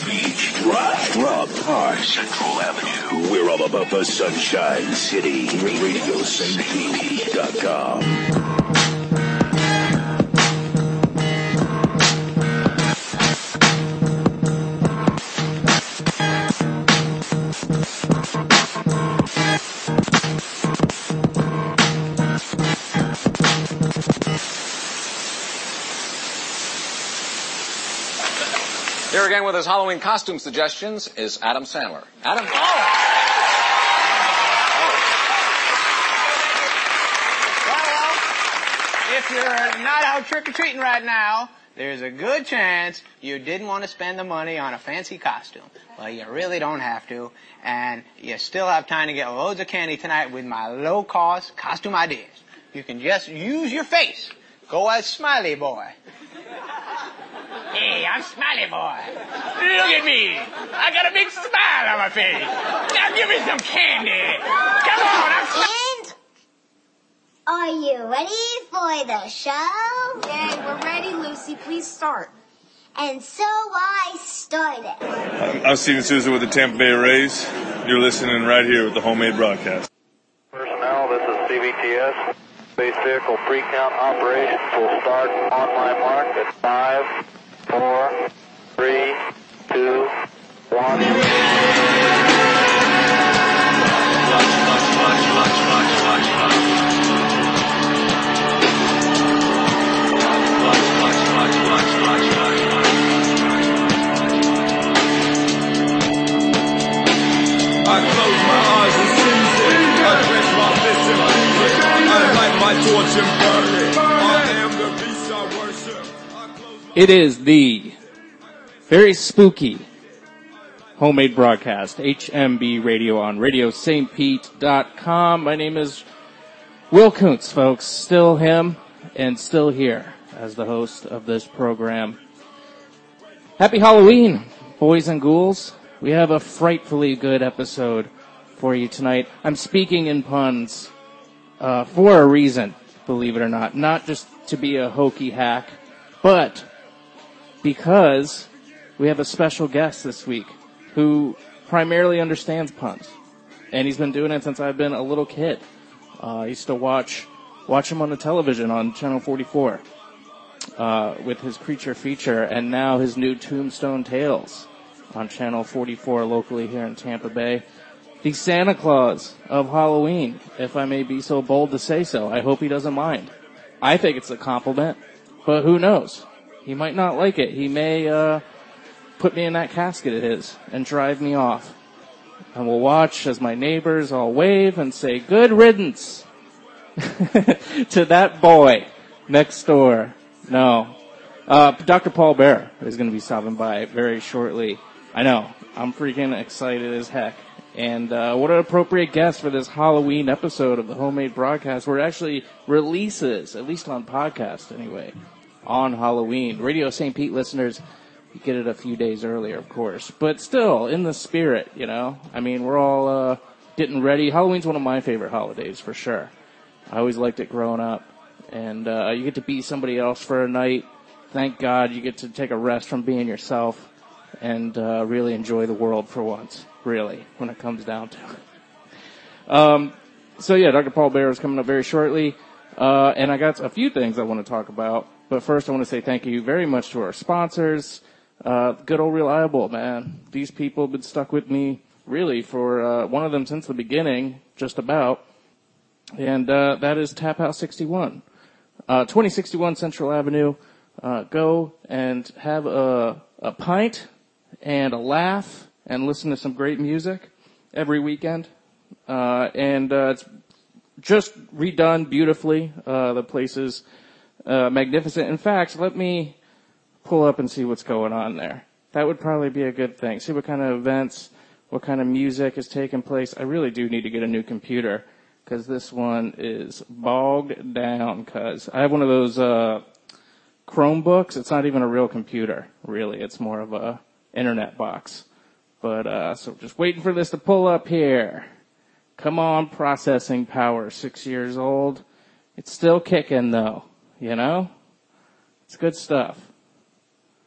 Beach, Rock Park, Central Avenue. We're all about the Sunshine City. RadioSaintPete.com. Here again with his Halloween costume suggestions is Adam Sandler. Adam? Well, if you're not out trick-or-treating right now, there's a good chance you didn't want to spend the money on a fancy costume. Well, you really don't have to, and you still have time to get loads of candy tonight with my low-cost costume ideas. You can just use your face. Go as Smiley Boy. Hey, I'm Smiley Boy. Look at me. I got a big smile on my face. Now give me some candy. Come on, And are you ready for the show? Yay, we're ready, Lucy. Please start. And so I started. I'm Steven Souza with the Tampa Bay Rays. You're listening right here with the Homemade Broadcast. Personnel, this is CVTS. Space vehicle pre-count operations will start on my mark at 5, 4, 3, 2, 1. I close my eyes and seize it. I dress my fists and freeze it. I light my torch and burn it. I am the beast I worship. It is the very spooky Homemade Broadcast, HMB Radio on RadioSaintPete.com. My name is Will Kuntz, folks. Still him and still here as the host of this program. Happy Halloween, boys and ghouls. We have a frightfully good episode for you tonight. I'm speaking in puns for a reason, believe it or not. Not just to be a hokey hack, but because we have a special guest this week who primarily understands puns. And he's been doing it since I've been a little kid. I used to watch him on the television on Channel 44 with his Creature Feature, and now his new Tombstone Tales on Channel 44 locally here in Tampa Bay. The Santa Claus of Halloween, if I may be so bold to say so. I hope he doesn't mind. I think it's a compliment, but who knows? He might not like it. He may put me in that casket of his and drive me off. And we'll watch as my neighbors all wave and say, good riddance to that boy next door. No. Dr. Paul Bear is going to be stopping by very shortly. I know. I'm freaking excited as heck. And what an appropriate guest for this Halloween episode of the Homemade Broadcast, where it actually releases, at least on podcast anyway, on Halloween. Radio St. Pete listeners, you get it a few days earlier, of course. But still, in the spirit, you know. I mean, we're all getting ready. Halloween's one of my favorite holidays, for sure. I always liked it growing up. And you get to be somebody else for a night. Thank God you get to take a rest from being yourself and really enjoy the world for once, really, when it comes down to it. So, yeah, Dr. Paul Bear is coming up very shortly. And I got a few things I want to talk about. But first, I want to say thank you very much to our sponsors. Good old Reliable, man. These people have been stuck with me, really, for one of them since the beginning, just about. And that is Tap House 61. 2061 Central Avenue. Go and have a pint and a laugh and listen to some great music every weekend. And it's just redone beautifully. The place is magnificent. In fact, let me pull up and see what's going on there. That would probably be a good thing. See what kind of events, what kind of music is taking place. I really do need to get a new computer because this one is bogged down. Because I have one of those Chromebooks. It's not even a real computer, really. It's more of a internet box. But so just waiting for this to pull up here. Come on, processing power, 6 years old. It's still kicking, though, you know? It's good stuff.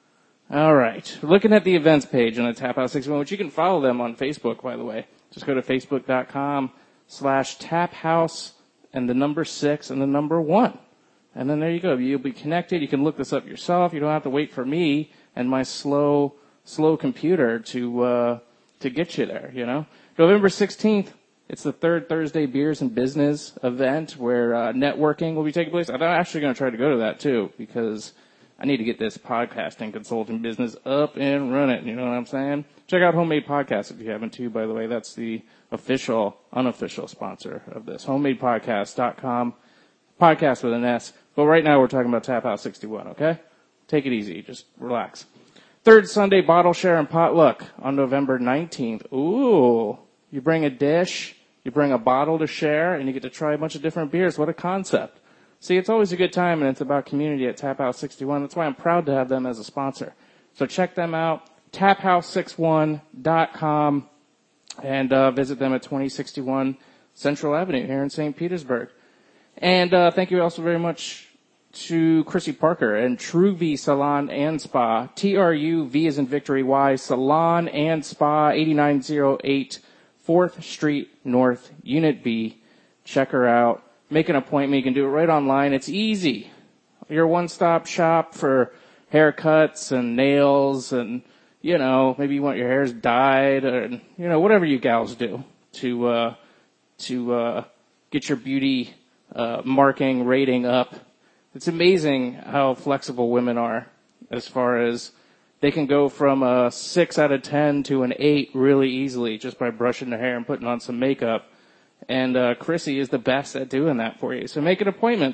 All right. Looking at the events page on the Tap House 61, which you can follow them on Facebook, by the way. Just go to facebook.com/taphouse and the number 6 and the number 1. And then there you go. You'll be connected. You can look this up yourself. You don't have to wait for me and my slow computer to get you there, you know. November 16th, it's the third Thursday Beers and Business event where networking will be taking place. I'm actually going to try to go to that too because I need to get this podcasting consulting business up and running. You know what I'm saying? Check out Homemade Podcast if you haven't too, by the way. That's the unofficial sponsor of this. HomemadePodcast.com. Podcast with an S. But right now we're talking about Tap House 61, okay? Take it easy. Just relax. Third Sunday Bottle Share and Potluck on November 19th. Ooh. You bring a dish, you bring a bottle to share, and you get to try a bunch of different beers. What a concept. See, it's always a good time, and it's about community at Tap House 61. That's why I'm proud to have them as a sponsor. So check them out, taphouse61.com, and visit them at 2061 Central Avenue here in St. Petersburg. And thank you also very much to Chrissy Parker and True V Salon and Spa, TRUV as in Victory Y, Salon and Spa, 8908 4th Street North, Unit B. Check her out. Make an appointment. You can do it right online. It's easy. Your one-stop shop for haircuts and nails and, you know, maybe you want your hairs dyed or, you know, whatever you gals do to get your beauty marking rating up. It's amazing how flexible women are as far as they can go from a 6 out of 10 to an 8 really easily just by brushing their hair and putting on some makeup. And Chrissy is the best at doing that for you. So make an appointment,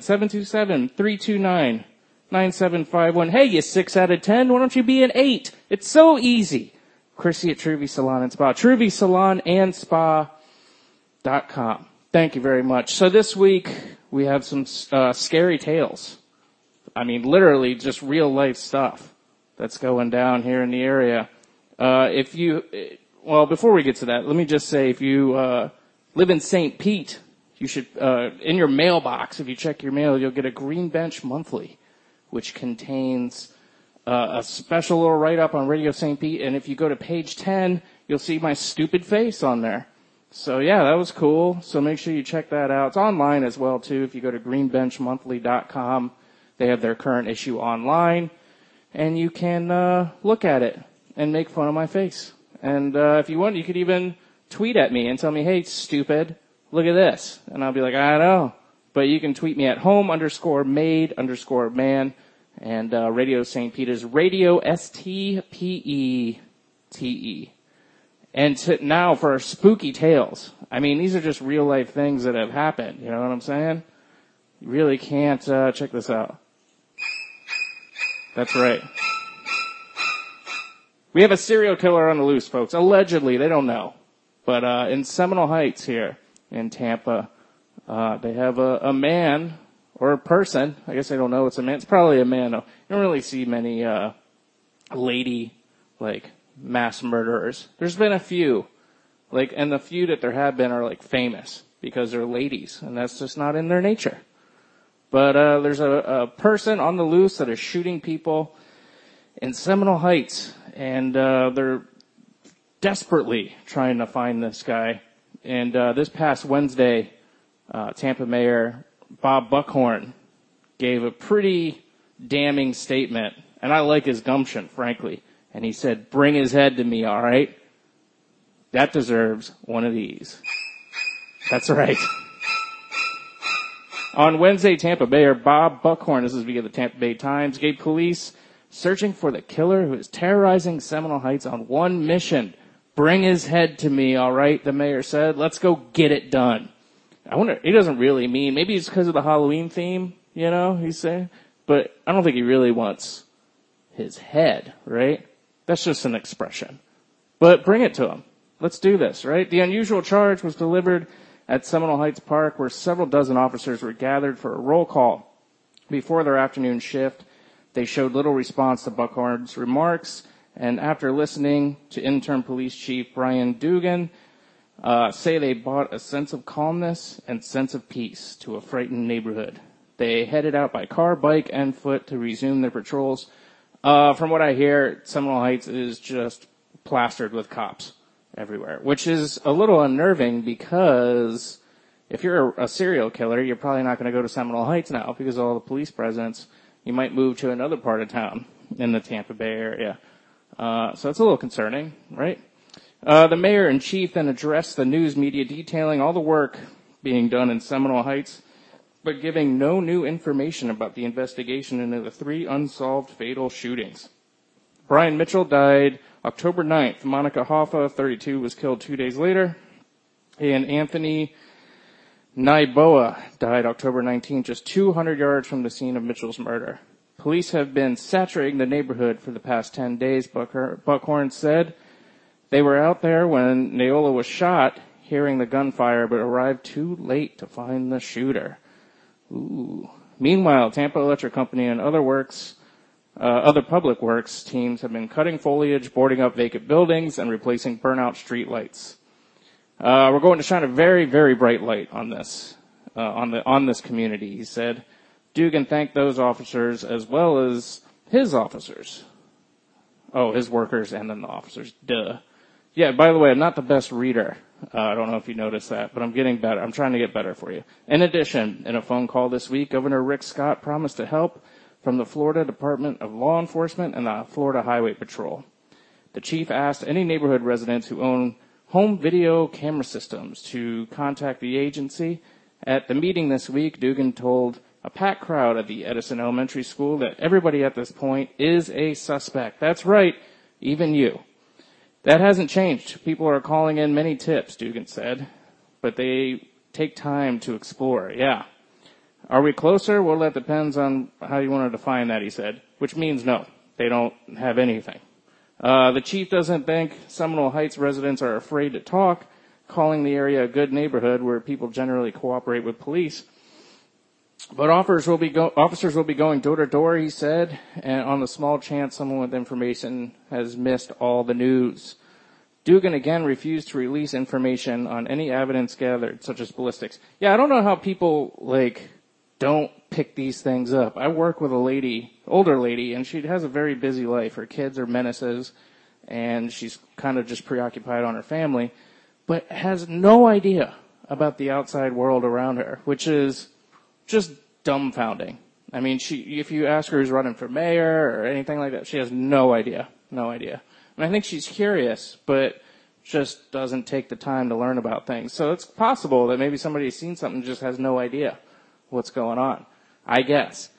727-329-9751. Hey, you 6 out of 10, why don't you be an 8? It's so easy. Chrissy at True V Salon and Spa. TrueVSalonAndSpa.com. Thank you very much. So this week we have some scary tales. I mean, literally just real life stuff that's going down here in the area. Before we get to that, let me just say if you live in St. Pete, you should, in your mailbox, if you check your mail, you'll get a Green Bench Monthly, which contains a special little write-up on Radio St. Pete. And if you go to page 10, you'll see my stupid face on there. So yeah, that was cool. So make sure you check that out. It's online as well too. If you go to greenbenchmonthly.com, they have their current issue online, and you can look at it and make fun of my face. And if you want, you could even tweet at me and tell me, hey, stupid, look at this. And I'll be like, I know. But you can tweet me at home_made_man and Radio St. Peter's Radio STPETE. And now for our spooky tales. I mean, these are just real life things that have happened. You know what I'm saying? You really can't, check this out. That's right. We have a serial killer on the loose, folks. Allegedly, they don't know. But in Seminole Heights here in Tampa, they have a man or a person. I guess I don't know it's a man. It's probably a man, though. You don't really see many lady, mass murderers. There's been a few. And the few that there have been are, famous because they're ladies, and that's just not in their nature. But there's a person on the loose that is shooting people in Seminole Heights, and they're desperately trying to find this guy. And this past Wednesday, Tampa Mayor Bob Buckhorn gave a pretty damning statement, and I like his gumption, frankly. And he said, bring his head to me, all right? That deserves one of these. That's right. On Wednesday, Tampa Mayor Bob Buckhorn, this is via the Tampa Bay Times, gave police searching for the killer who is terrorizing Seminole Heights on one mission. Bring his head to me, all right, the mayor said. Let's go get it done. I wonder, he doesn't really mean, maybe it's because of the Halloween theme, he's saying. But I don't think he really wants his head, right? That's just an expression. But bring it to him. Let's do this, right? The unusual charge was delivered at Seminole Heights Park, where several dozen officers were gathered for a roll call. Before their afternoon shift, they showed little response to Buckhorn's remarks, and after listening to Intern Police Chief Brian Dugan say they brought a sense of calmness and sense of peace to a frightened neighborhood. They headed out by car, bike, and foot to resume their patrols. From what I hear, Seminole Heights is just plastered with cops everywhere, which is a little unnerving because if you're a serial killer, you're probably not going to go to Seminole Heights now because of all the police presence. You might move to another part of town in the Tampa Bay area. So it's a little concerning, right? The mayor and chief then addressed the news media detailing all the work being done in Seminole Heights, but giving no new information about the investigation into the 3 unsolved fatal shootings. Brian Mitchell died October 9th. Monica Hoffa, 32, was killed 2 days later. And Anthony Naiboa died October 19th, just 200 yards from the scene of Mitchell's murder. Police have been saturating the neighborhood for the past 10 days, Buckhorn said. They were out there when Neola was shot, hearing the gunfire, but arrived too late to find the shooter. Ooh. Meanwhile, Tampa Electric Company and other public works teams have been cutting foliage, boarding up vacant buildings, and replacing burnout street lights. We're going to shine a very, very bright light on this, on this community, he said. Dugan thanked those officers as well as his officers. Oh, his workers and then the officers. Duh. Yeah, by the way, I'm not the best reader. I don't know if you noticed that, but I'm getting better. I'm trying to get better for you. In addition, in a phone call this week, Governor Rick Scott promised to help from the Florida Department of Law Enforcement and the Florida Highway Patrol. The chief asked any neighborhood residents who own home video camera systems to contact the agency. At the meeting this week, Dugan told a packed crowd at the Edison Elementary School that everybody at this point is a suspect. That's right, even you. That hasn't changed. People are calling in many tips, Dugan said, but they take time to explore. Yeah. Are we closer? Well, that depends on how you want to define that, he said, which means no. They don't have anything. The chief doesn't think Seminole Heights residents are afraid to talk, calling the area a good neighborhood where people generally cooperate with police. But officers will be going door to door, he said, and on the small chance someone with information has missed all the news. Dugan again refused to release information on any evidence gathered, such as ballistics. Yeah, I don't know how people, don't pick these things up. I work with older lady, and she has a very busy life. Her kids are menaces, and she's kind of just preoccupied on her family, but has no idea about the outside world around her, which is just dumbfounding. I mean, if you ask her who's running for mayor or anything like that, she has no idea. No idea. And I think she's curious, but just doesn't take the time to learn about things. So it's possible that maybe somebody's seen something and just has no idea what's going on, I guess.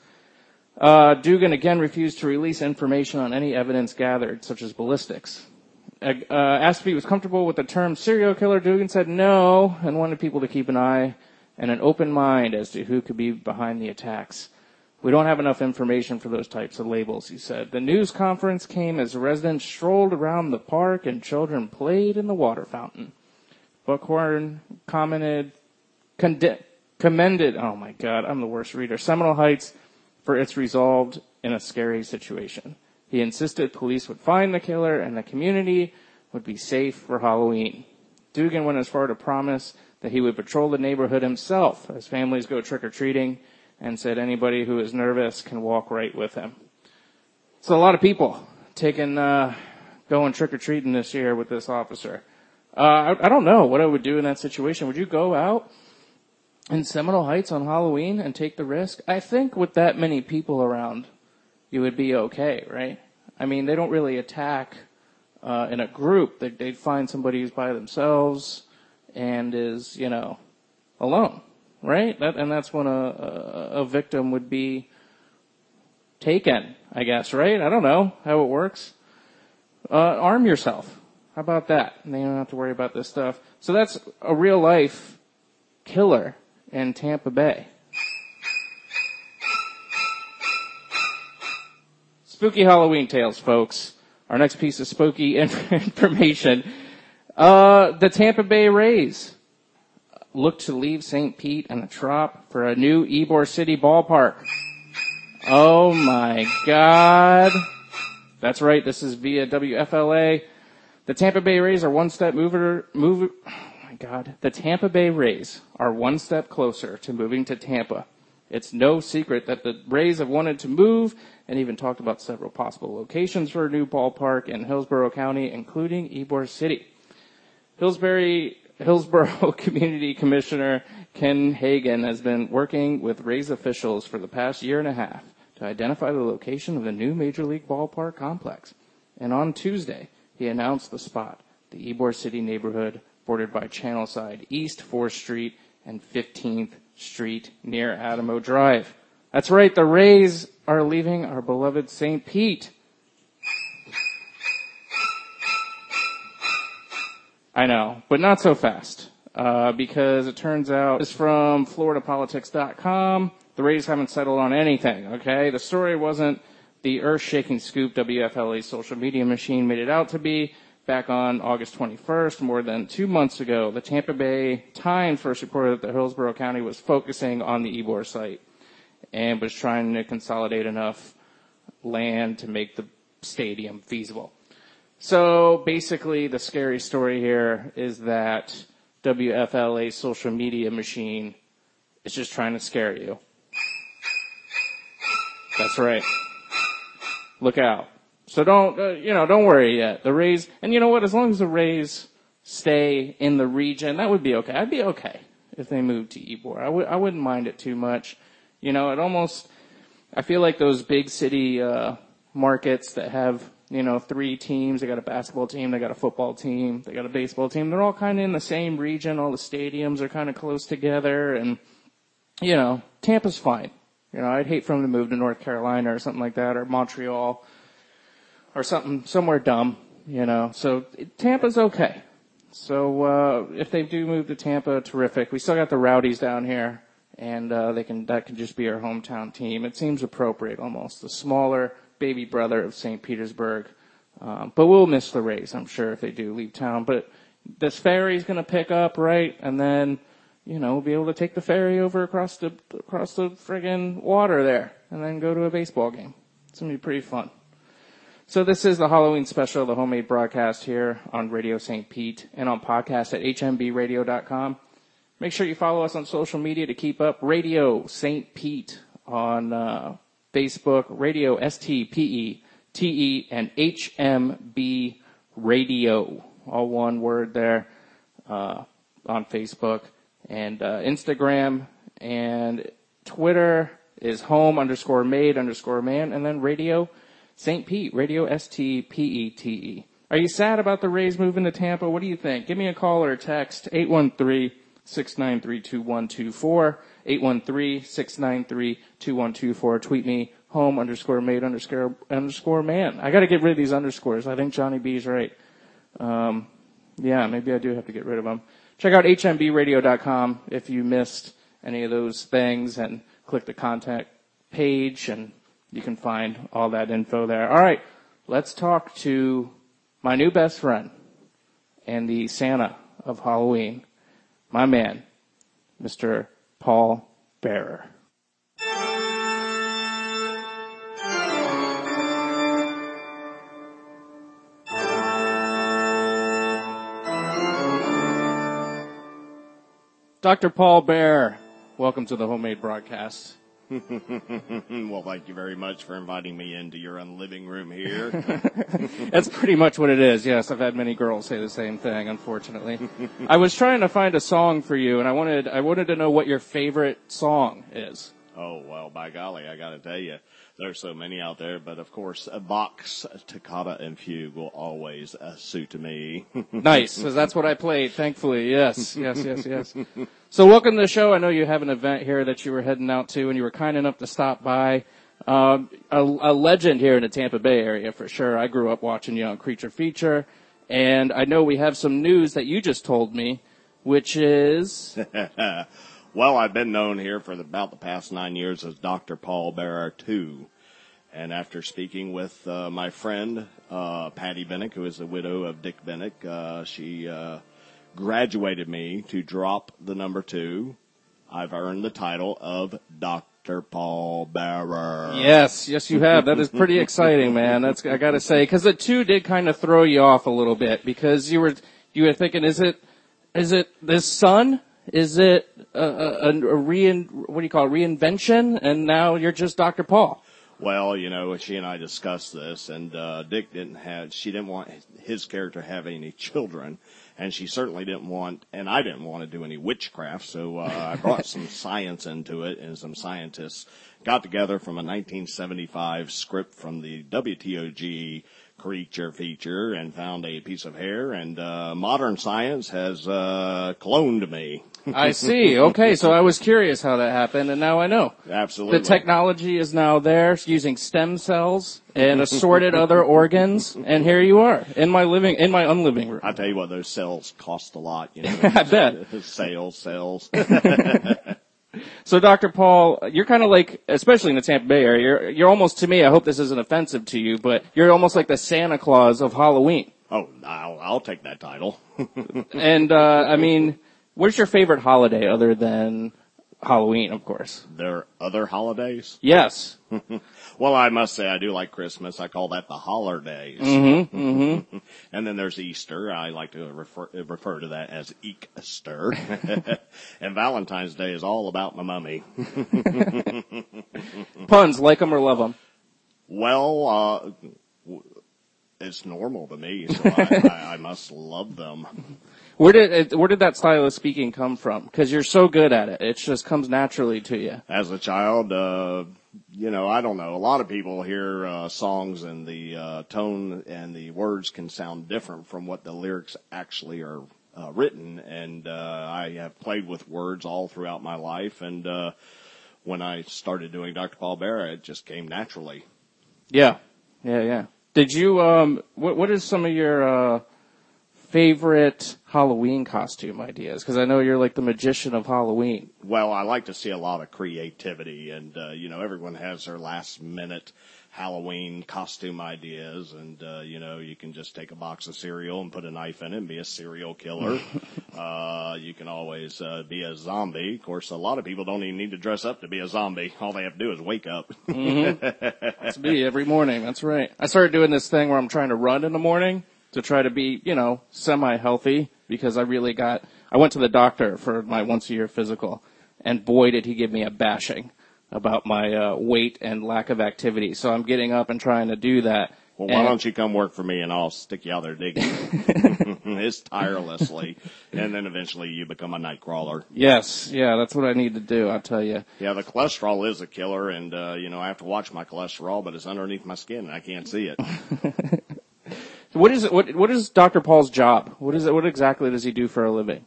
Dugan again refused to release information on any evidence gathered, such as ballistics. Asked if he was comfortable with the term serial killer, Dugan said no and wanted people to keep an eye and an open mind as to who could be behind the attacks. We don't have enough information for those types of labels, he said. The news conference came as residents strolled around the park and children played in the water fountain. Buckhorn commended, oh my God, I'm the worst reader, Seminole Heights for its resolved in a scary situation. He insisted police would find the killer and the community would be safe for Halloween. Dugan went as far to promise that he would patrol the neighborhood himself as families go trick-or-treating, and said anybody who is nervous can walk right with him. So a lot of people going trick-or-treating this year with this officer. I don't know what I would do in that situation. Would you go out in Seminole Heights on Halloween and take the risk? I think with that many people around, you would be okay, right? I mean, they don't really attack in a group. They'd find somebody who's by themselves and is, alone, right? That's when a victim would be taken, I guess, right? I don't know how it works. Arm yourself. How about that? And then you don't have to worry about this stuff. So that's a real life killer in Tampa Bay. Spooky Halloween tales, folks. Our next piece of spooky information. The Tampa Bay Rays look to leave St. Pete and the Trop for a new Ybor City ballpark. Oh my God. That's right. This is via WFLA. The Tampa Bay Rays are one step The Tampa Bay Rays are one step closer to moving to Tampa It's no secret that the Rays have wanted to move and even talked about several possible locations for a new ballpark in Hillsborough County, including Ybor City. Hillsborough Community Commissioner Ken Hagan has been working with Rays officials for the past year and a half to identify the location of the new Major League ballpark complex. And on Tuesday, he announced the spot, the Ybor City neighborhood bordered by Channelside East 4th Street and 15th Street near Adamo Drive. That's right, the Rays are leaving our beloved St. Pete. I know, but not so fast, because it turns out it's from FloridaPolitics.com. The Rays haven't settled on anything, okay? The story wasn't the earth-shaking scoop WFLA's social media machine made it out to be. Back on August 21st, more than 2 months ago, the Tampa Bay Times first reported that Hillsborough County was focusing on the Ybor site and was trying to consolidate enough land to make the stadium feasible. So basically, the scary story here is that WFLA's social media machine is just trying to scare you. That's right. Look out. So don't worry yet. The Rays, and you know what? As long as the Rays stay in the region, that would be okay. I'd be okay if they moved to Ybor. I wouldn't mind it too much. You know, I feel like those big city, markets that have, 3 teams. They got a basketball team, they got a football team, they got a baseball team. They're all kind of in the same region. All the stadiums are kind of close together, and, Tampa's fine. I'd hate for them to move to North Carolina or something like that, or Montreal, or somewhere dumb, So Tampa's okay. So if they do move to Tampa, terrific. We still got the Rowdies down here, and that can just be our hometown team. It seems appropriate almost. The smaller baby brother of St. Petersburg. But we'll miss the Rays, I'm sure, if they do leave town. But this ferry's going to pick up, right? And then, we'll be able to take the ferry over across the friggin' water there and then go to a baseball game. It's going to be pretty fun. So this is the Halloween special, the homemade broadcast here on Radio St. Pete and on podcast at hmbradio.com. Make sure you follow us on social media to keep up. Radio St. Pete on Facebook, Radio STPETE, and HMB Radio, all one word there, on Facebook, and Instagram, and Twitter is home_made_man, and then Radio St. Pete, Radio STPETE. Are you sad about the Rays moving to Tampa? What do you think? Give me a call or a text, 813-693-2124, 813-693-2124. Tweet me, home_made_man. I gotta get rid of these underscores. I think Johnny B's right. Yeah, maybe I do have to get rid of them. Check out hmbradio.com if you missed any of those things, and click the contact page, and you can find all that info there. All right, let's talk to my new best friend and the Santa of Halloween, my man, Mr. Paul Bearer. Dr. Paul Bearer, welcome to the homemade broadcast. Well, thank you very much for inviting me into your own living room here. That's pretty much what it is. Yes, I've had many girls say the same thing, unfortunately. I was trying to find a song for you, and I wanted to know what your favorite song is. Oh, well, by golly, I got to tell you, there's so many out there, but of course, Bach's Toccata and Fugue will always suit me. Nice, because that's what I played, thankfully. Yes. So welcome to the show. I know you have an event here that you were heading out to, and you were kind enough to stop by. A legend here in the Tampa Bay area, for sure. I grew up watching you on Creature Feature, and I know we have some news that you just told me, which is... Well, I've been known here for about the past 9 years as Dr. Paul Bearer II. And after speaking with my friend, Patty Bennick, who is the widow of Dick Bennick, she graduated me to drop the number 2. I've earned the title of Dr. Paul Bearer. Yes, you have. That is pretty exciting, man. I got to say, because the 2 did kind of throw you off a little bit, because you were thinking, is it this son? Is it reinvention, and now you're just Dr. Paul. Well, you know, she and I discussed this, and Dick she didn't want his character to have any children, and she certainly didn't want, and I didn't want to do any witchcraft, so I brought some science into it, and some scientists got together from a 1975 script from the WTOG creature feature and found a piece of hair, and modern science has cloned me. I see. Okay, so I was curious how that happened, and now I know. Absolutely. The technology is now there, using stem cells and assorted other organs, and here you are in my unliving room. I tell you what, those cells cost a lot. You know, I bet. Cells. So, Dr. Paul, you're kind of like, especially in the Tampa Bay area, you're almost, to me, I hope this isn't offensive to you, but you're almost like the Santa Claus of Halloween. Oh, I'll take that title. And, I mean, what's your favorite holiday other than Halloween, of course? There are other holidays? Yes. Well, I must say I do like Christmas. I call that the holidays. Mm-hmm. And then there's Easter. I like to refer to that as Eek-ster. And Valentine's Day is all about my mummy. Puns, like them or love them? Well, it's normal to me, so I must love them. Where did that style of speaking come from? Because you're so good at it. It just comes naturally to you. As a child, you know, I don't know. A lot of people hear songs and the tone and the words can sound different from what the lyrics actually are written. And I have played with words all throughout my life. And when I started doing Dr. Paul Bearer, it just came naturally. Yeah. Did you, what is some of your favorite Halloween costume ideas? Because I know you're like the magician of Halloween. Well, I like to see a lot of creativity, and you know, everyone has their last minute Halloween costume ideas, and you know, you can just take a box of cereal and put a knife in it and be a serial killer. You can always be a zombie. Of course, a lot of people don't even need to dress up to be a zombie. All they have to do is wake up. That's me every morning. That's right. I started doing this thing where I'm trying to run in the morning to try to be, you know, semi-healthy, because I went to the doctor for my once-a-year physical, and boy, did he give me a bashing about my weight and lack of activity. So I'm getting up and trying to do that. Well, why don't you come work for me and I'll stick you out there digging. It's tirelessly. And then eventually you become a night crawler. Yes. Yeah, that's what I need to do, I'll tell you. Yeah, the cholesterol is a killer, and, you know, I have to watch my cholesterol, but it's underneath my skin and I can't see it. What is Dr. Paul's job? What exactly does he do for a living?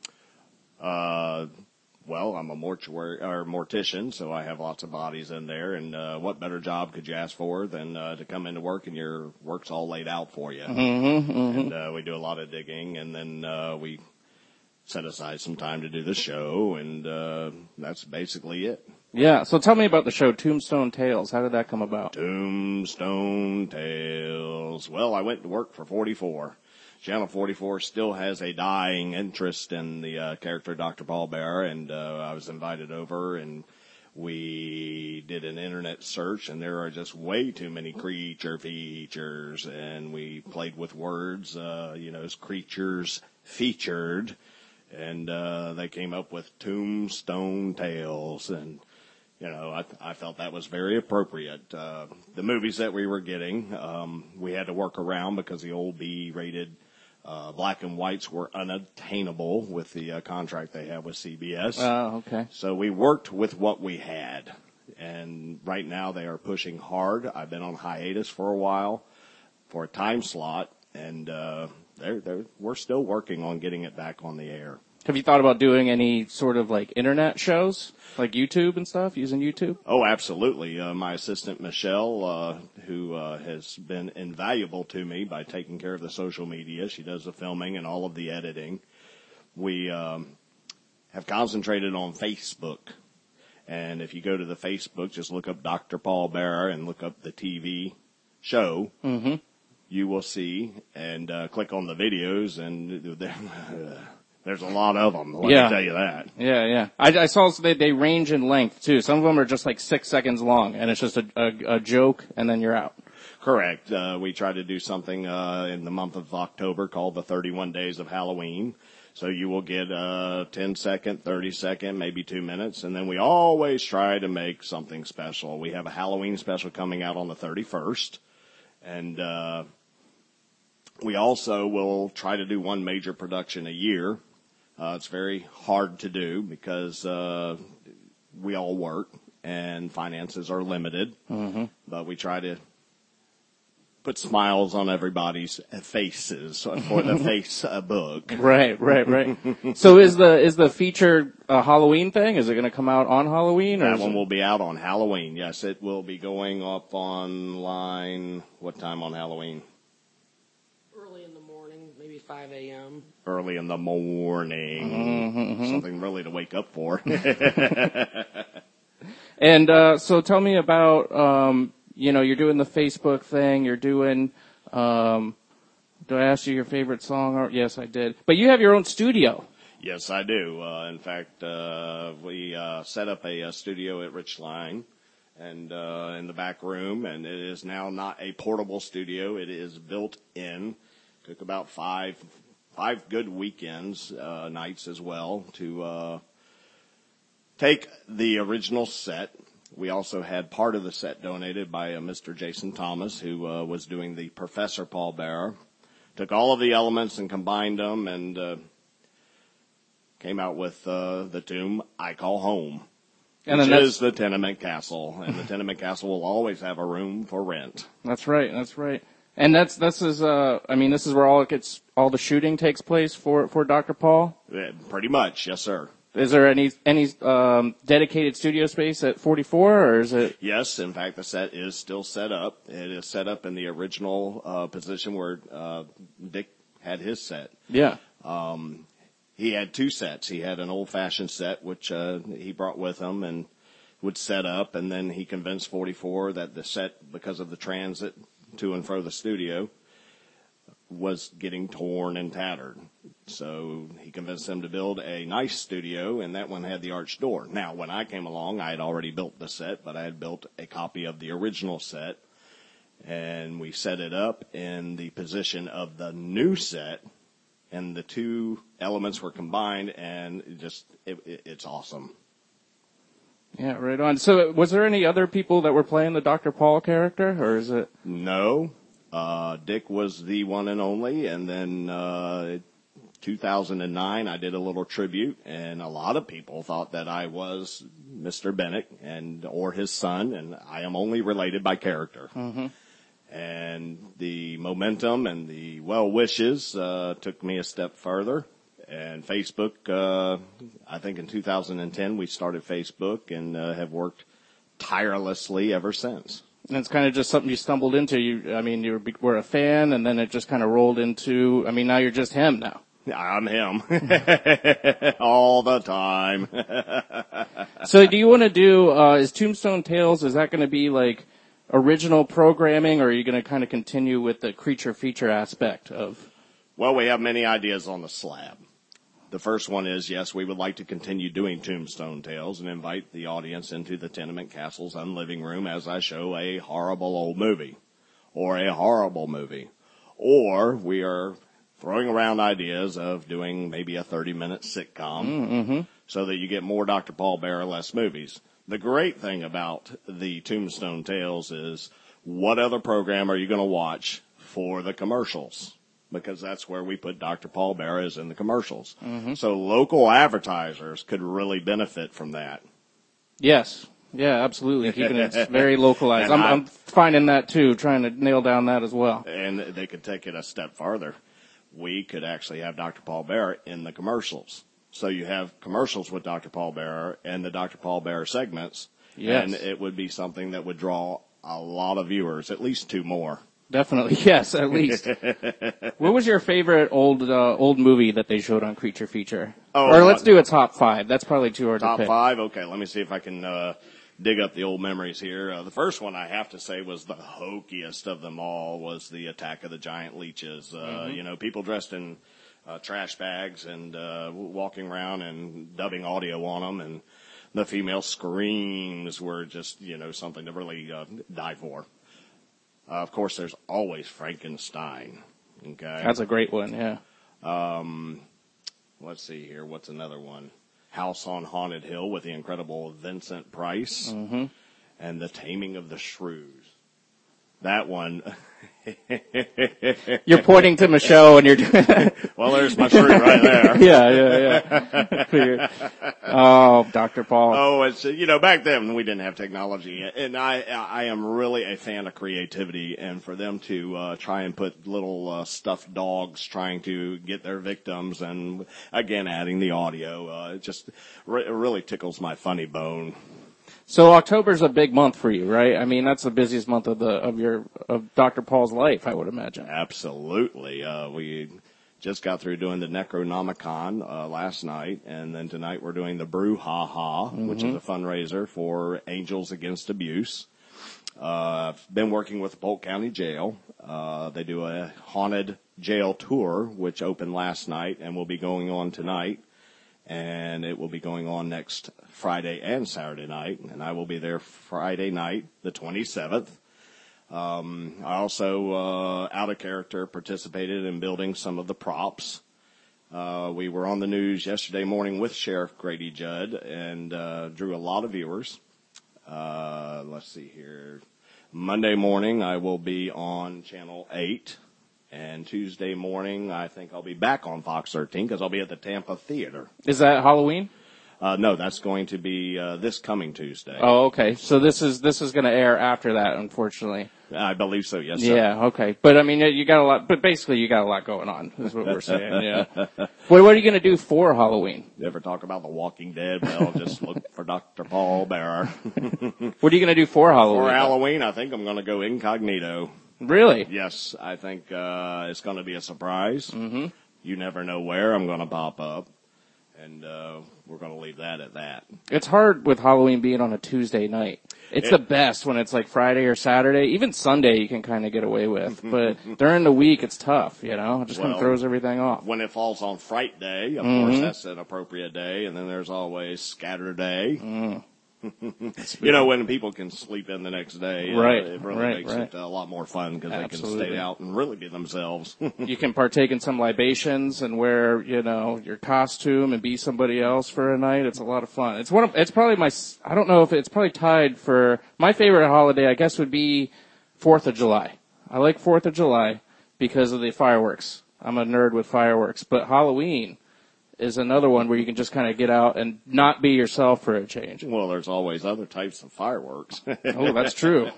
Well, I'm a mortician, so I have lots of bodies in there, and what better job could you ask for than to come into work and your work's all laid out for you. And we do a lot of digging, and then we set aside some time to do the show, and that's basically it. Yeah, so tell me about the show Tombstone Tales. How did that come about? Tombstone Tales. Well, I went to work for 44. Channel 44 still has a dying interest in the character Dr. Paul Bearer, and I was invited over, and we did an internet search, and there are just way too many creature features, and we played with words, you know, as creatures featured, and they came up with Tombstone Tales, and you know, I felt that was very appropriate. The movies that we were getting, we had to work around because the old B-rated black and whites were unattainable with the contract they had with CBS. Oh, okay. So we worked with what we had. And right now they are pushing hard. I've been on hiatus for a while for a time slot, and we're still working on getting it back on the air. Have you thought about doing any sort of like internet shows, like YouTube and stuff, using YouTube? Oh, absolutely. My assistant, Michelle, who has been invaluable to me by taking care of the social media. She does the filming and all of the editing. We have concentrated on Facebook. And if you go to the Facebook, just look up Dr. Paul Bearer and look up the TV show. Mm-hmm. You will see, and click on the videos, and there's a lot of them, let me tell you that. Yeah. I saw they range in length, too. Some of them are just like 6 seconds long, and it's just a joke, and then you're out. Correct. We try to do something in the month of October called the 31 Days of Halloween. So you will get a 10-second, 30-second, maybe 2 minutes, and then we always try to make something special. We have a Halloween special coming out on the 31st, and we also will try to do one major production a year. It's very hard to do because we all work and finances are limited, but we try to put smiles on everybody's faces for the Facebook. Right. So is the feature a Halloween thing? Is it going to come out on Halloween? That one will be out on Halloween. Yes, it will be going up online. What time on Halloween? Early in the morning, maybe 5 a.m. Early in the morning. Something really to wake up for. And so tell me about, you're doing the Facebook thing. You're doing, did I ask you your favorite song? Yes, I did. But you have your own studio. Yes, I do. In fact, we set up a studio at Richline and in the back room, and it is now not a portable studio. It is built in. Took about five good weekends, nights as well, to take the original set. We also had part of the set donated by Mr. Jason Thomas, who was doing the Professor Paul Bearer. Took all of the elements and combined them and came out with the tomb I call home, which is the Tenement Castle. And the Tenement Castle will always have a room for rent. That's right. And this is where all the shooting takes place for Dr. Paul? Yeah, pretty much, yes, sir. Is there any dedicated studio space at 44, or is it? Yes, in fact, the set is still set up. It is set up in the original position where Dick had his set. Yeah. He had two sets. He had an old-fashioned set, which he brought with him and would set up, and then he convinced 44 that the set, because of the transit to and fro the studio, was getting torn and tattered. So he convinced them to build a nice studio, and that one had the arched door. Now, when I came along, I had already built the set, but I had built a copy of the original set, and we set it up in the position of the new set, and the two elements were combined, and it's awesome. Yeah, right on. So was there any other people that were playing the Dr. Paul character, or is it? No. Dick was the one and only, and then 2009 I did a little tribute, and a lot of people thought that I was Mr. Bennett or his son, and I am only related by character. And the momentum and the well wishes took me a step further. And Facebook, I think in 2010 we started Facebook and have worked tirelessly ever since. And it's kind of just something you stumbled into. You were a fan, and then it just kind of rolled into, now you're just him now. I'm him. All the time. So do you want to do, is Tombstone Tales, is that going to be like original programming, or are you going to kind of continue with the creature feature aspect of? Well, we have many ideas on the slab. The first one is, yes, we would like to continue doing Tombstone Tales and invite the audience into the Tenement Castle's unliving room as I show a horrible old movie or a horrible movie. Or we are throwing around ideas of doing maybe a 30-minute sitcom so that you get more Dr. Paul Bearer, less movies. The great thing about the Tombstone Tales is what other program are you going to watch for the commercials? Because that's where we put Dr. Paul Bearer is in the commercials. So local advertisers could really benefit from that. Yes. Yeah, absolutely. Keeping it very localized. I'm finding that too, trying to nail down that as well. And they could take it a step farther. We could actually have Dr. Paul Bearer in the commercials. So you have commercials with Dr. Paul Bearer and the Dr. Paul Bearer segments. Yes. And it would be something that would draw a lot of viewers, at least two more. Definitely, yes, at least. What was your favorite old movie that they showed on Creature Feature? Or let's do a top 5. That's probably too hard to pick. Top 5? Okay, let me see if I can dig up the old memories here. The first one I have to say was the hokiest of them all was the Attack of the Giant Leeches. People dressed in trash bags and walking around and dubbing audio on them, and the female screams were just, something to really die for. Of course, there's always Frankenstein. Okay. That's a great one, yeah. Let's see here. What's another one? House on Haunted Hill with the incredible Vincent Price. Mm-hmm. And The Taming of the Shrews. That one. You're pointing to Michelle and you're doing... Well, there's my shrew right there. Yeah. Oh, Dr. Paul. Oh, it's, back then we didn't have technology. And I am really a fan of creativity. And for them to try and put little stuffed dogs trying to get their victims and, again, adding the audio, it just really tickles my funny bone. So October's a big month for you, right? I mean, that's the busiest month of Dr. Paul's life, I would imagine. Absolutely. We just got through doing the Necronomicon last night, and then tonight we're doing the Brouhaha, which is a fundraiser for Angels Against Abuse. I've been working with Polk County Jail. They do a haunted jail tour, which opened last night and will be going on tonight. And it will be going on next Friday and Saturday night, and I will be there Friday night, the 27th. I also, out of character, participated in building some of the props. We were on the news yesterday morning with Sheriff Grady Judd and drew a lot of viewers. Let's see here. Monday morning, I will be on Channel 8. And Tuesday morning, I think I'll be back on Fox 13 because I'll be at the Tampa Theater. Is that Halloween? No, that's going to be this coming Tuesday. Oh, okay. So this is going to air after that, unfortunately. I believe so. Yes, sir. Yeah. Okay. But I mean, you got a lot. But basically, you got a lot going on. Is what we're saying. Yeah. What are you going to do for Halloween? You ever talk about The Walking Dead? Well, just look for Dr. Paul Bearer. What are you going to do for Halloween? For Halloween, I think I'm going to go incognito. Really? Yes, I think it's going to be a surprise. Mm-hmm. You never know where I'm going to pop up, and we're going to leave that at that. It's hard with Halloween being on a Tuesday night. It's the best when it's like Friday or Saturday. Even Sunday you can kind of get away with, but during the week it's tough, It just kind of throws everything off. When it falls on Fright Day, of course, that's an appropriate day, and then there's always Scatter Day. When people can sleep in the next day, it really makes it a lot more fun because they can stay out and really be themselves. You can partake in some libations and wear, your costume and be somebody else for a night. It's a lot of fun. It's probably I don't know if it's probably tied for my favorite holiday, I guess would be 4th of July. I like 4th of July because of the fireworks. I'm a nerd with fireworks, but Halloween is another one where you can just kind of get out and not be yourself for a change. Well, there's always other types of fireworks. Oh, that's true.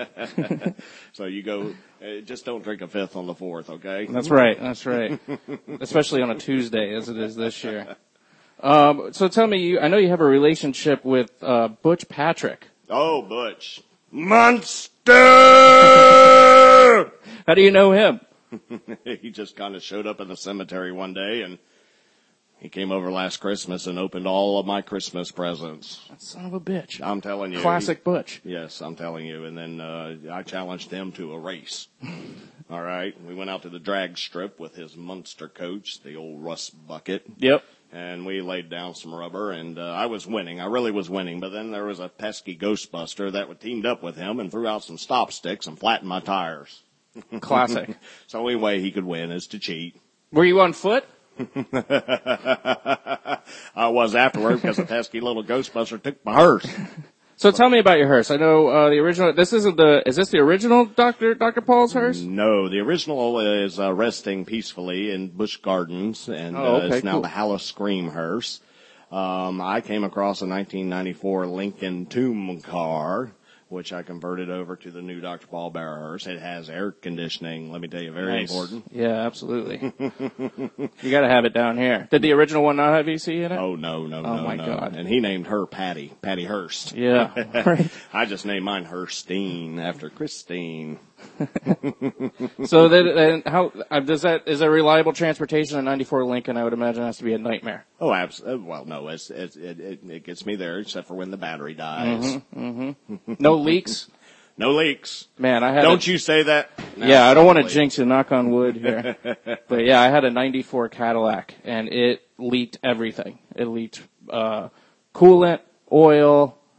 So you go, just don't drink a fifth on the 4th, okay? That's right. Especially on a Tuesday, as it is this year. So tell me, I know you have a relationship with Butch Patrick. Oh, Butch. Monster! How do you know him? He just kind of showed up in the cemetery one day, and he came over last Christmas and opened all of my Christmas presents. That son of a bitch. I'm telling you. Classic Butch. Yes, I'm telling you. And then I challenged him to a race. All right. We went out to the drag strip with his Munster coach, the old Russ Bucket. Yep. And we laid down some rubber, and I was winning. I really was winning. But then there was a pesky Ghostbuster that teamed up with him and threw out some stop sticks and flattened my tires. Classic. So the only way he could win is to cheat. Were you on foot? I was afterward because the pesky little Ghostbuster took my hearse. So tell me about your hearse. I know the original. Is this the original Dr. Paul's hearse? No, the original is resting peacefully in Busch Gardens, and it's now the Halla Scream hearse. I came across a 1994 Lincoln Tomb car, which I converted over to the new Dr. Paul Bearer hearse. It has air conditioning, let me tell you, very important. Yeah, absolutely. You gotta have it down here. Did the original one not have AC in it? Oh, no. Oh, my God. And he named her Patty Hurst. Yeah. Right. I just named mine Hurstine after Christine. So then how is there reliable transportation? A 94 Lincoln, I would imagine, has to be a nightmare. Oh, absolutely. Well, no, it gets me there except for when the battery dies. No leaks? No leaks. Man, Don't you say that? No, yeah, I don't want to jinx it, knock on wood here. But yeah, I had a 94 Cadillac and it leaked everything. It leaked, coolant, oil,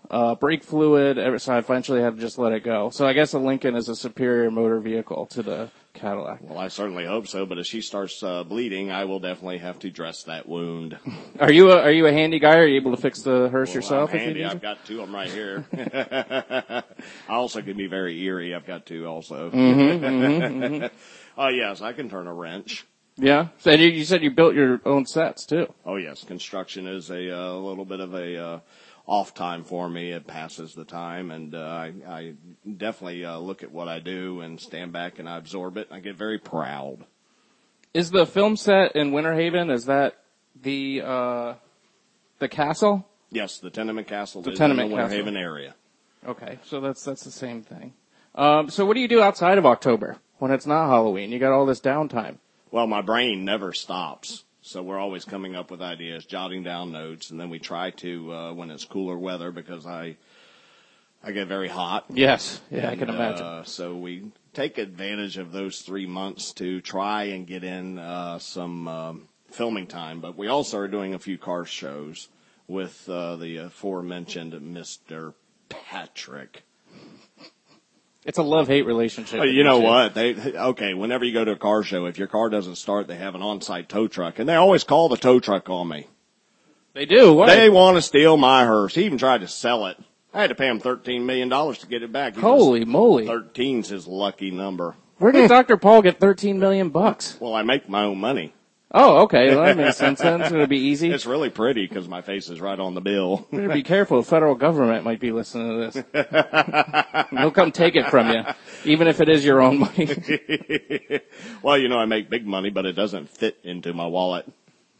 brake fluid, so I eventually had to just let it go. So I guess a Lincoln is a superior motor vehicle to the Cadillac. Well, I certainly hope so, but if she starts bleeding, I will definitely have to dress that wound. Are you a handy guy? Are you able to fix the hearse yourself? I'm handy. If you need I've got two of them right here. I also can be very eerie. I've got two also. Oh, yes, I can turn a wrench. Yeah? So you said you built your own sets, too. Oh, yes. Construction is a little bit of a off time for me. It passes the time, and I definitely look at what I do and stand back and I absorb it. I get very proud. Is the film set in Winter Haven, is that the castle? Yes, the Tenement Castle is Tenement in the Winter Castle. Haven area. Okay, so that's the same thing. So what do you do outside of October when it's not Halloween? You got all this downtime. Well, my brain never stops, so we're always coming up with ideas, jotting down notes, and then we try to, when it's cooler weather, because I get very hot. Yes, yeah, I can imagine. So we take advantage of those 3 months to try and get in some filming time, but we also are doing a few car shows with the aforementioned Mr. Patrick. It's a love-hate relationship. You know what? Whenever you go to a car show, if your car doesn't start, they have an on-site tow truck, and they always call the tow truck on me. They do? What? They want to steal my hearse. He even tried to sell it. I had to pay him $13 million to get it back. Holy moly. 13's his lucky number. Where did Dr. Paul get $13 million? Well, I make my own money. Oh, okay. Well, that makes sense then. It's going to be easy. It's really pretty because my face is right on the bill. You better be careful. The federal government might be listening to this. They'll come take it from you, even if it is your own money. Well, I make big money, but it doesn't fit into my wallet.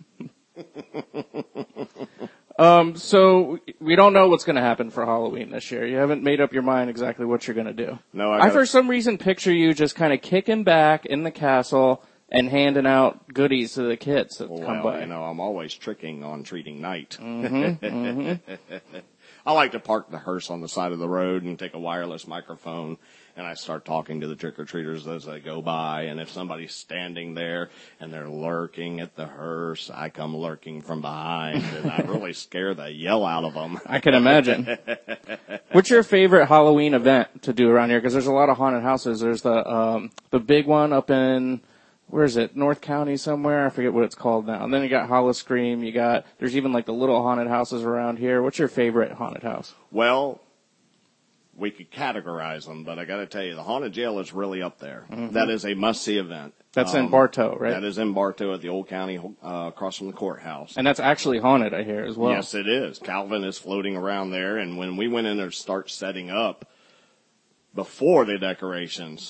So we don't know what's going to happen for Halloween this year. You haven't made up your mind exactly what you're going to do. No, I for some reason picture you just kind of kicking back in the castle and handing out goodies to the kids that come by. I'm always tricking on treating night. Mm-hmm. I like to park the hearse on the side of the road and take a wireless microphone, and I start talking to the trick-or-treaters as they go by. And if somebody's standing there and they're lurking at the hearse, I come lurking from behind, and I really scare the yell out of them. I can imagine. What's your favorite Halloween event to do around here? Because there's a lot of haunted houses. There's the big one up in... Where is it? North County somewhere? I forget what it's called now. And then you got Howl-O-Scream. There's even like the little haunted houses around here. What's your favorite haunted house? Well, we could categorize them, but I got to tell you, the haunted jail is really up there. Mm-hmm. That is a must-see event. That's in Bartow, right? That is in Bartow at the Old County, across from the courthouse. And that's actually haunted, I hear, as well. Yes, it is. Calvin is floating around there, and when we went in there to start setting up, before the decorations,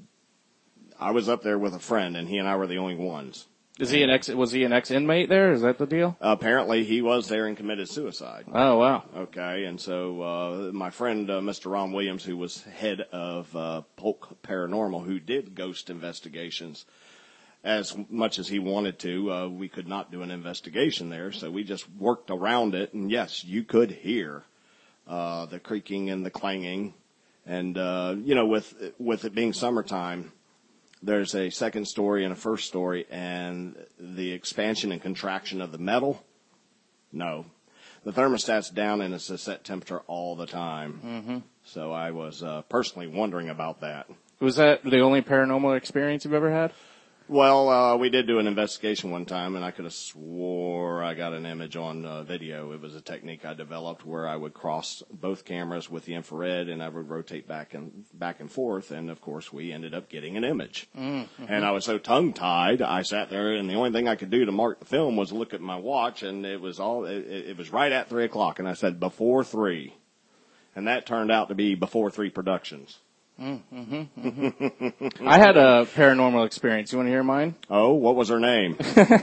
I was up there with a friend, and he and I were the only ones. Was he an ex-inmate there? Is that the deal? Apparently, he was there and committed suicide. Oh, wow. Okay, and so my friend, Mr. Ron Williams, who was head of Polk Paranormal, who did ghost investigations as much as he wanted to, we could not do an investigation there, so we just worked around it. And, yes, you could hear the creaking and the clanging. And, with it being summertime, there's a second story and a first story, and the expansion and contraction of the metal, no. The thermostat's down, and it's a set temperature all the time. Mm-hmm. So I was personally wondering about that. Was that the only paranormal experience you've ever had? Well, we did do an investigation one time, and I could have swore I got an image on video. It was a technique I developed where I would cross both cameras with the infrared, and I would rotate back and forth, and of course we ended up getting an image. Mm-hmm. And I was so tongue-tied, I sat there, and the only thing I could do to mark the film was look at my watch, and it was right at 3 o'clock, and I said before 3, and that turned out to be before 3 productions. Mm-hmm, mm-hmm. I had a paranormal experience. You want to hear mine? Oh, what was her name?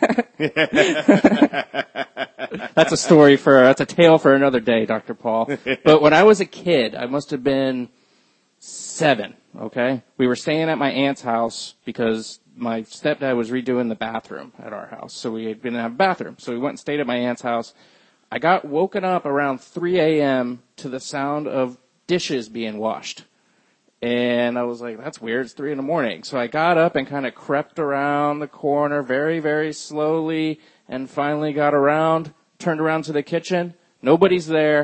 That's a tale for another day, Dr. Paul. But when I was a kid, I must have been 7, okay? We were staying at my aunt's house because my stepdad was redoing the bathroom at our house. So we didn't have a bathroom. So we went and stayed at my aunt's house. I got woken up around 3 a.m. to the sound of dishes being washed. And I was like, that's weird. It's 3 a.m. So I got up and kind of crept around the corner very, very slowly and finally turned around to the kitchen. Nobody's there.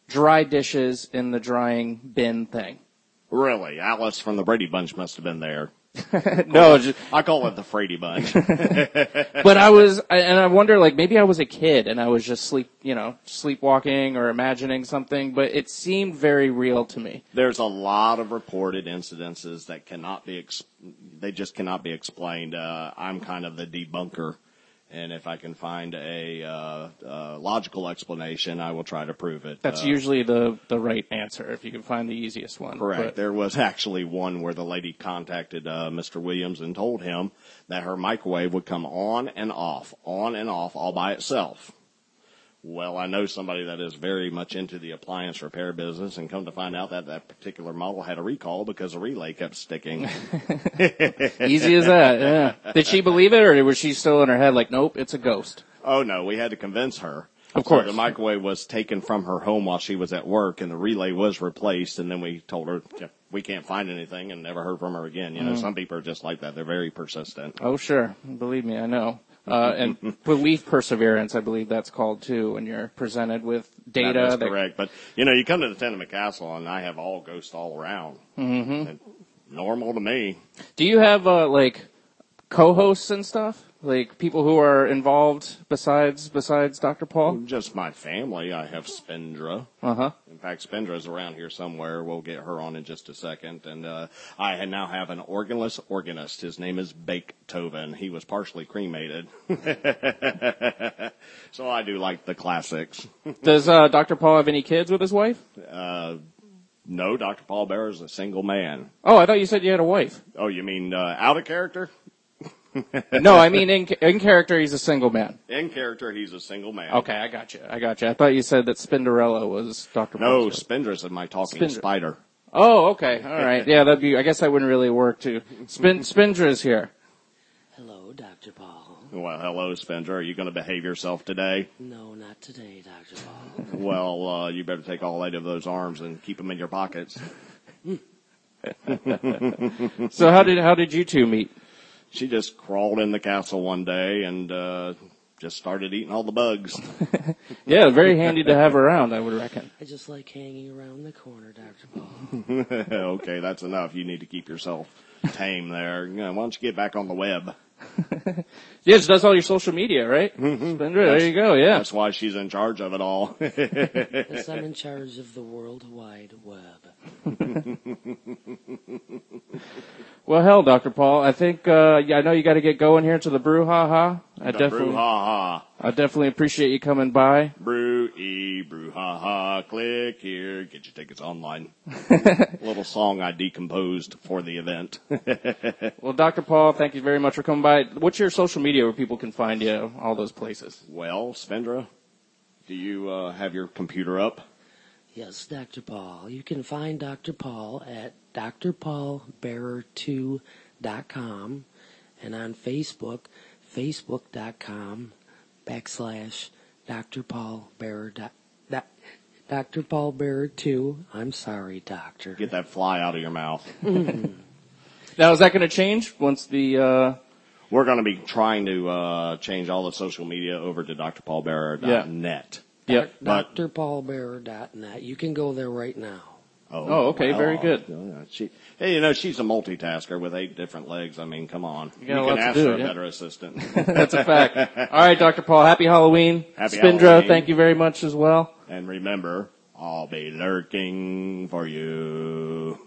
dry dishes in the drying bin thing. Really? Alice from the Brady Bunch must have been there. No, I call it the Frady Bunch. But I wonder, like, maybe I was a kid and I was just sleepwalking or imagining something, but it seemed very real to me. There's a lot of reported incidences that they just cannot be explained. I'm kind of the debunker. And if I can find a logical explanation, I will try to prove it. That's usually the right answer, if you can find the easiest one. Correct. But There was actually one where the lady contacted Mr. Williams and told him that her microwave would come on and off all by itself. Well, I know somebody that is very much into the appliance repair business, and come to find out that particular model had a recall because the relay kept sticking. Easy as that, yeah. Did she believe it, or was she still in her head like, nope, it's a ghost? Oh, no, we had to convince her. Of course. So the microwave was taken from her home while she was at work, and the relay was replaced, and then we told her we can't find anything, and never heard from her again. You know, some people are just like that. They're very persistent. Oh, sure. Believe me, I know. And belief perseverance, I believe that's called too, when you're presented with data. That is correct. But, you come to the Tenement Castle, and I have all ghosts all around. Mm-hmm. Normal to me. Do you have, co-hosts and stuff? Like, people who are involved besides Dr. Paul? Just my family. I have Spindra. Uh-huh. In fact, Spindra's around here somewhere. We'll get her on in just a second. And I now have an organless organist. His name is Beethoven. He was partially cremated. So I do like the classics. Does Dr. Paul have any kids with his wife? No, Dr. Paul Bearer is a single man. Oh, I thought you said you had a wife. Oh, you mean out of character? No, I mean in character he's a single man. In character he's a single man. Okay, I got you. I thought you said that Spinderella was Dr. No, Paul's wife. Spindra's my talking spider. Oh, okay. All right. Yeah, I guess that wouldn't really work too. Spindra's here. Hello, Dr. Paul. Well, hello, Spindra. Are you going to behave yourself today? No, not today, Dr. Paul. Well, you better take all 8 of those arms and keep them in your pockets. So how did you two meet? She just crawled in the castle one day and just started eating all the bugs. Yeah, very handy to have around, I would reckon. I just like hanging around the corner, Dr. Paul. Okay, that's enough. You need to keep yourself tame there. Why don't you get back on the web? Yeah, she does all your social media, right? Mm-hmm. There you go, yeah. That's why she's in charge of it all. Yes, I'm in charge of the World Wide Web. Well, hell, Dr. Paul, I think, I know you got to get going here to the brouhaha. Brouhaha. I definitely appreciate you coming by. Brouhaha, click here, get your tickets online. Little song I decomposed for the event. Well, Dr. Paul, thank you very much for coming by. What's your social media where people can find you, all those places? Well, Spindra, do you have your computer up? Yes, Dr. Paul. You can find Dr. Paul at drpaulbearer2.com and on Facebook, facebook.com/Dr. Paul Bearer. Dr. Paul Bearer 2. I'm sorry, Doctor. Get that fly out of your mouth. Now, is that going to change once the... We're going to be trying to change all the social media over to drpaulbearer.net. Yep. drpaulbearer.net. You can go there right now. Oh, okay. Well, very good. She's a multitasker with 8 different legs. I mean, come on. You can ask for a better assistant. That's a fact. All right, Dr. Paul, happy Halloween. Happy Spindra, Halloween. thank you very much as well. And remember, I'll be lurking for you.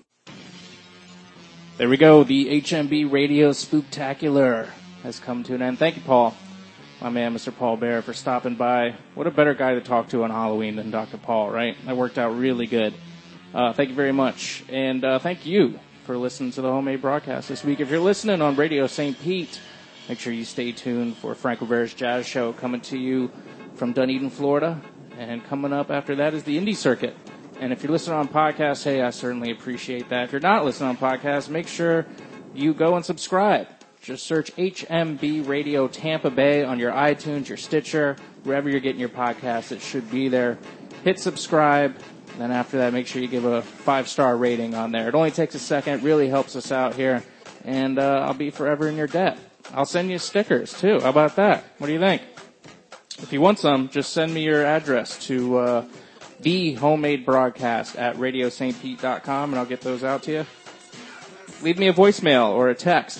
There we go. The HMB Radio Spooktacular has come to an end. Thank you, Paul. My man, Mr. Paul Bearer, for stopping by. What a better guy to talk to on Halloween than Dr. Paul, right? That worked out really good. Thank you very much. And thank you for listening to the homemade broadcast this week. If you're listening on Radio St. Pete, make sure you stay tuned for Frank Rivera's Jazz Show coming to you from Dunedin, Florida. And coming up after that is the Indie Circuit. And if you're listening on podcast, hey, I certainly appreciate that. If you're not listening on podcast, make sure you go and subscribe. Just search HMB Radio Tampa Bay on your iTunes, your Stitcher, wherever you're getting your podcasts. It should be there. Hit subscribe. And then after that, make sure you give a 5-star rating on there. It only takes a second. It really helps us out here. And I'll be forever in your debt. I'll send you stickers, too. How about that? What do you think? If you want some, just send me your address to the homemade broadcast at radiostpete.com, and I'll get those out to you. Leave me a voicemail or a text,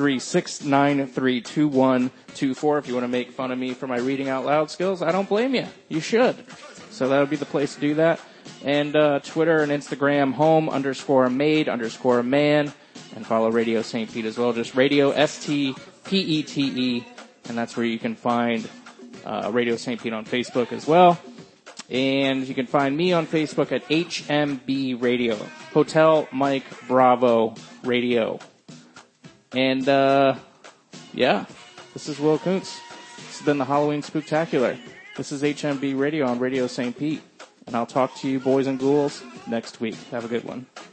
813-693-2124, if you want to make fun of me for my reading out loud skills. I don't blame you. You should. So that would be the place to do that. And Twitter and Instagram, home_made_man, and follow Radio St. Pete as well. Just Radio STPETE, and that's where you can find Radio St. Pete on Facebook as well. And you can find me on Facebook at HMB Radio, Hotel Mike Bravo Radio. And, yeah, this is Will Kuntz. This has been the Halloween Spooktacular. This is HMB Radio on Radio St. Pete. And I'll talk to you boys and ghouls next week. Have a good one.